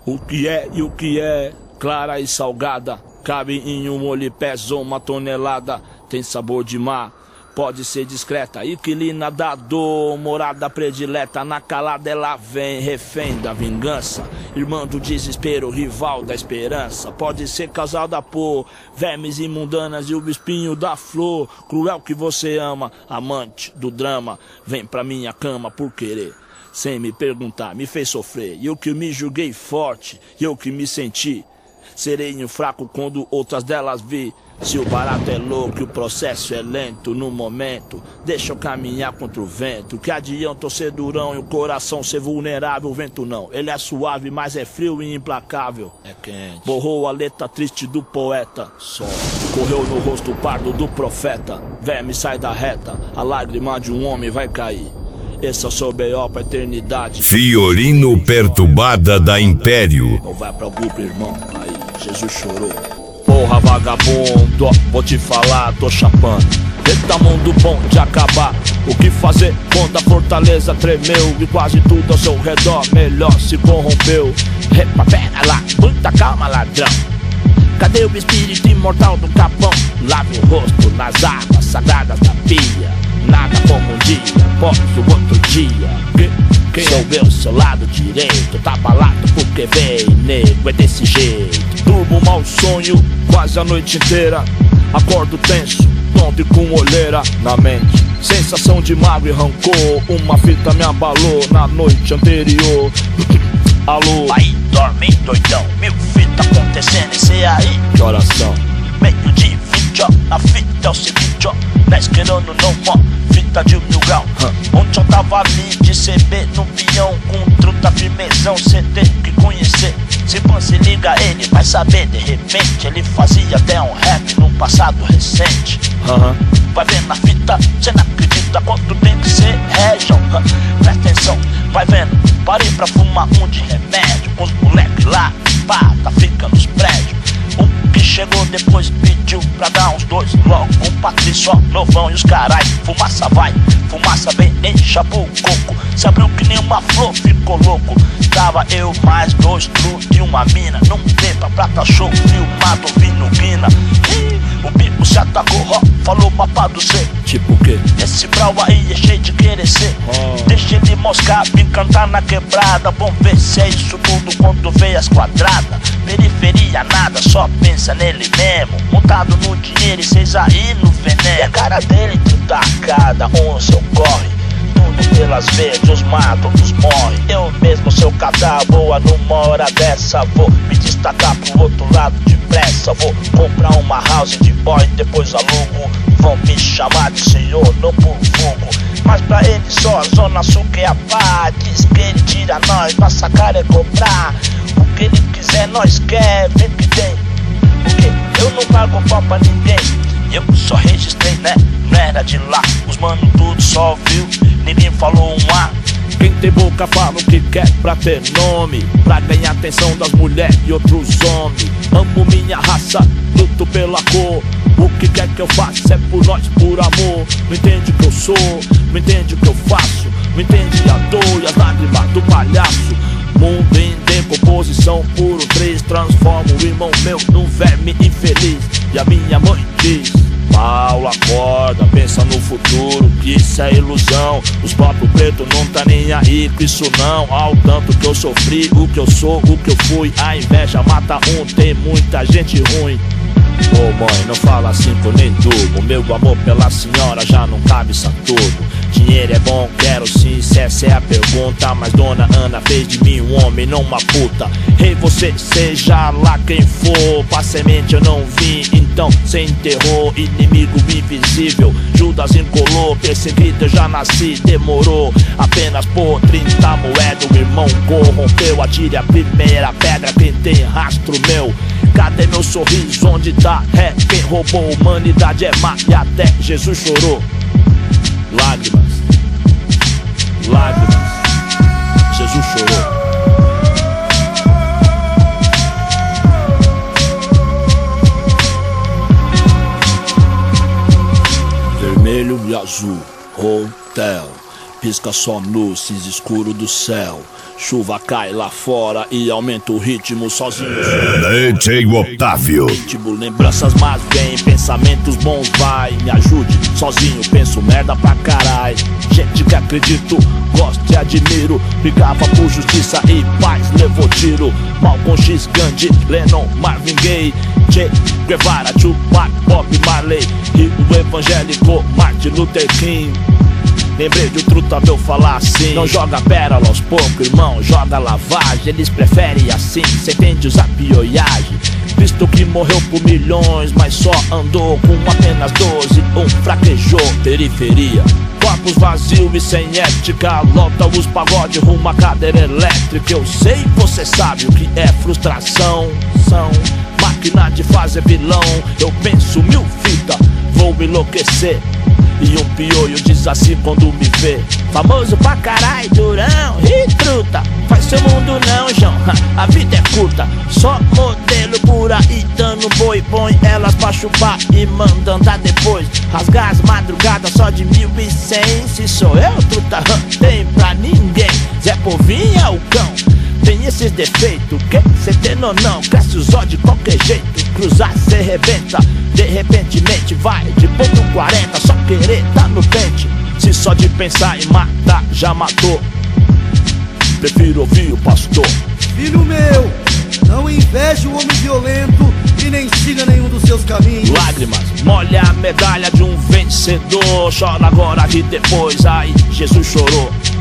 O que é e o que é, clara e salgada, cabe em um molho e pesa 1 tonelada. Tem sabor de mar, pode ser discreta, inquilina da dor, morada predileta. Na calada ela vem, refém da vingança, irmã do desespero, rival da esperança. Pode ser causada por vermes imundanas e o espinho da flor. Cruel que você ama, amante do drama, vem pra minha cama por querer, sem me perguntar, me fez sofrer. E eu que me julguei forte, e eu que me senti sereno fraco quando outras delas vi. Se o barato é louco e o processo é lento, no momento deixa eu caminhar contra o vento. Que adianta eu ser durão e o coração ser vulnerável? O vento não, ele é suave, mas é frio e implacável. É quente. Borrou a letra triste do poeta, sol correu no rosto pardo do profeta. Verme sai da reta, a lágrima de um homem vai cair. Esse é o seu B.O. pra eternidade. Fiorino Perturbada da Império. Não vai pra grupo, irmão, aí Jesus chorou. Porra vagabundo, vou te falar, tô chapando. Eita mundo bom de acabar. O que fazer quando a fortaleza tremeu e quase tudo ao seu redor melhor se corrompeu? Epa, pera lá, muita calma, ladrão. Cadê o espírito imortal do capão? Lave o rosto nas águas sagradas da pia. Nada como um dia após o outro dia. Quem sou eu, seu lado direito? Tá abalado porque veio, nego, é desse jeito. Durmo mau sonho quase a noite inteira. Acordo tenso, tonto e com olheira na mente. Sensação de mágoa e rancor. Uma fita me abalou na noite anterior. Alô? Aí dorme doidão, 1000 fitas acontecendo e cê aí. Que oração? Meio de 20, ó, a fita é o seguinte, ó. Na esquerda não mó, fita de 1000 graus. Onde eu tava ali de CB no peão, com truta firmezão, cê tem que conhecer. Se você liga ele vai saber, de repente ele fazia até um rap num passado recente. Vai vendo a fita, cê não acredita quanto tem que ser région. Presta atenção, vai vendo, parei pra fumar um de remédio. Com os moleques lá, pata, fica nos prédios. O que chegou depois pediu pra dar uns 2 logo. Com Patrício, novão e os carai. Fumaça vai, fumaça vem, encha o coco. Se abriu que nem uma flor, ficou louco. Tava eu mais 2 truques e uma mina. Não beba prata show, filmado ouvindo guina. O bico se atacou, ó, falou papado cê. Tipo o quê? Esse brau aí é cheio de querer ser. Deixa ele moscar, vim cantar na quebrada. Vamos ver se é isso tudo quando vê as quadradas. Periferia nada, só pensa nele mesmo. Montado no dinheiro e cês aí no veneno. E a cara dele tacada, onde seu corre. Tudo pelas verdes, os matam, os morre. Eu mesmo, seu cadáver, boa numa hora dessa. Vou me destacar pro outro lado depressa. Vou comprar uma house de boy, depois alugo. Vão me chamar de senhor, não por fogo. Mas pra ele só a zona sul que é a pá. Diz que ele tira nós, nossa cara é cobrar. O que ele quiser nós quer, vem que tem. Porque eu não pago pau pra ninguém. Eu só registrei, né, não era de lá. Os mano tudo só viu, ninguém falou um A. Quem tem boca fala o que quer pra ter nome, pra ganhar atenção das mulheres e outros homens. Amo minha raça, luto pela cor. O que quer que eu faça é por nós, por amor. Não entende o que eu sou, não entende o que eu faço. Não entende a dor e as lágrimas do palhaço. Mundo em decomposição, puro 3. Transforma o irmão meu num verme infeliz. E a minha mãe diz: Paulo, acorda, pensa no futuro, que isso é ilusão. Os próprios pretos não tá nem aí com isso não. Ao tanto que eu sofri, o que eu sou, o que eu fui. A inveja mata um, tem muita gente ruim. Ô mãe, não fala assim que eu nem durmo. Meu amor pela senhora já não cabe isso tudo. Dinheiro é bom, quero sim, se essa é a pergunta. Mas dona Ana fez de mim um homem, não uma puta. Rei, você seja lá quem for, pra semente eu não vim, então cê enterrou. Inimigo invisível, Judas encolou. Perseguido eu já nasci, demorou apenas por 30 moedas. O irmão corrompeu, atire a primeira pedra quem tem rastro meu. Cadê meu sorriso, onde tá? É quem roubou a humanidade, é má e até Jesus chorou. Lágrimas, lágrimas, Jesus chorou. Vermelho e azul, hotel. pisca só no cinza escuro do céu. Chuva cai lá fora e aumenta o ritmo sozinho. DJ Otávio. Tipo, lembranças mas vem, pensamentos bons vai. Me ajude, sozinho penso merda pra carai. Gente que acredito, gosto e admiro. Brigava por justiça e paz, levou tiro. Malcolm X, Gandhi, Lennon, Marvin Gaye, Che Guevara, Tupac, Bob Marley e o evangélico Martin Luther King. Lembrei de um truta meu falar assim: não joga pérola aos poucos, irmão, joga lavagem. Eles preferem assim, cê entende usar pioiagem. Cristo que morreu por milhões, mas só andou com apenas 12. Fraquejou, periferia. Corpos vazios e sem ética, lota os pagodes rumo à cadeira elétrica. Eu sei, você sabe o que é frustração. São máquina de fazer vilão. Eu penso 1000 fitas, vou enlouquecer. E um pioio diz assim quando me vê: famoso pra carai, durão, e truta. Faz seu mundo não, João, a vida é curta. Só modelo por aí dando boi. Põe elas pra chupar e manda andar depois. Rasgar as madrugadas só de 1100. Se sou eu, truta, tem pra ninguém. Zé Povinho é o cão, tem esses defeitos, que cê tem ou não? Cresce os olhos de qualquer jeito. Cruzar cê rebenta, de repentemente vai de ponto 40, só querer tá no pente. Se só de pensar em matar já matou, prefiro ouvir o pastor. Filho meu, não inveje o homem violento e nem siga nenhum dos seus caminhos. Lágrimas, molha a medalha de um vencedor. Chora agora e depois, aí Jesus chorou.